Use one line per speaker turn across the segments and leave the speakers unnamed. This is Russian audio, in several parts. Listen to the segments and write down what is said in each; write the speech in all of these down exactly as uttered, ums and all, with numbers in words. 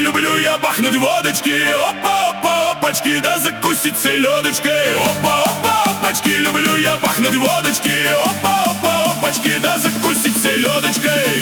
люблю я бахнуть водочки. Опа, опа, опачки, да закусить селедочкой. Опа, опа, опачки, люблю я бахнуть водочки. Опа, опа, опачки, да закусить селедочкой.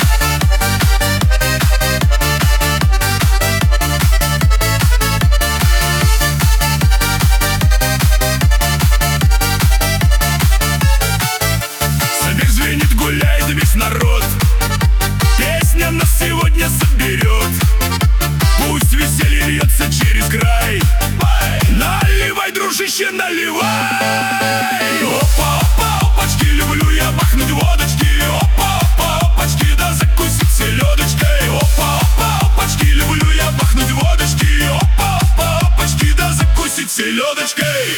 Звенит, гуляет весь народ, песня нас сегодня соберет. Пусть веселье льется через край. Наливай, дружище, наливай. Опа, опа, опачки, люблю я бахнуть водочки. Опа, опа, опачки, да закусить селедочкой. Опа, опа, опачки, люблю я бахнуть водочки. Опа, опа, опачки, да закусить селедочкой.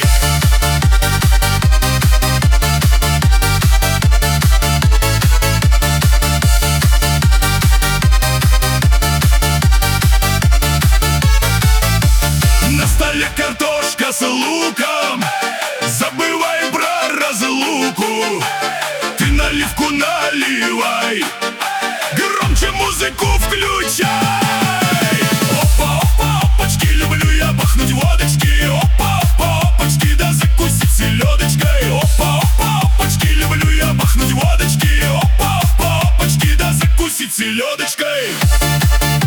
Картошка с луком, забывай про разлуку. Ты наливку наливай, громче музыку включай. Опа, опа, опачки, люблю я бахнуть водочки. Опа, опа, опачки, да закусить селедочкой. Опа, опа, опачки, люблю я бахнуть водочки. Опа, опа, опачки, да закусить селедочкой.